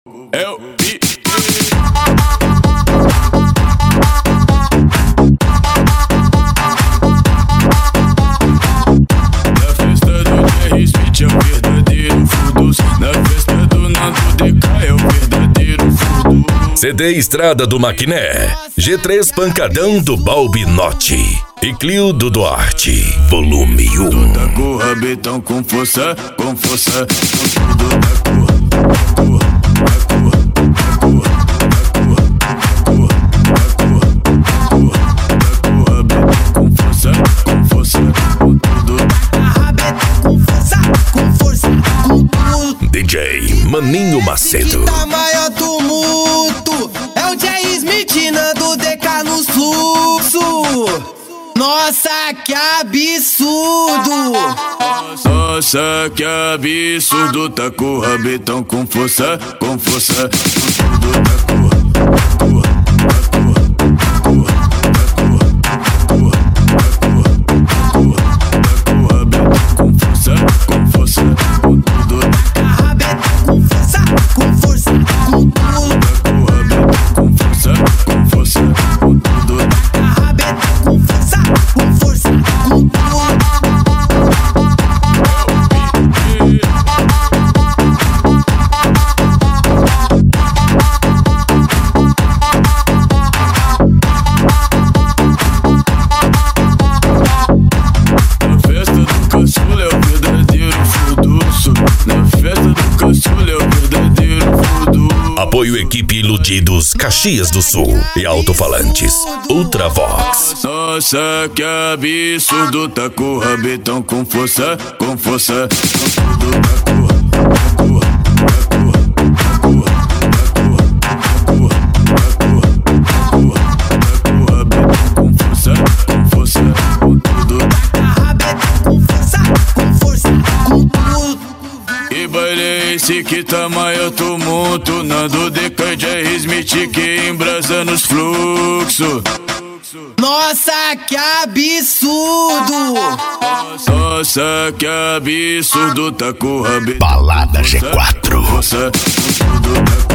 Eu vi. Na festa do Jerry Smith é o verdadeiro furdus. Na festa do Nando DK é o verdadeiro furdus. CD Estrada do Maquiné, G3 Pancadão do Balbinote e Clio do Duarte, volume 1. Tá com o rabetão com força, com força, com tudo da cor. DJ Maninho Macedo. Tá maior tumulto, é o Jerry Smith, Nando DK no fluxo. Nossa, que absurdo! Nossa, que absurdo. Tá com o rabetão com força, com força, com tudo da cor. Apoio Equipe Iludidos, Caxias do Sul e Alto-Falantes, Ultravox. Nossa, que absurdo. Tá com o rabetão com força, com força, com tudo da cor. Esse que tá maior tumulto, Nando DK e Jerry Smith que embrasa nos fluxos. Nossa, que absurdo! Nossa, que absurdo. Tá com o rabetão. Balada G4. Força, com tudo da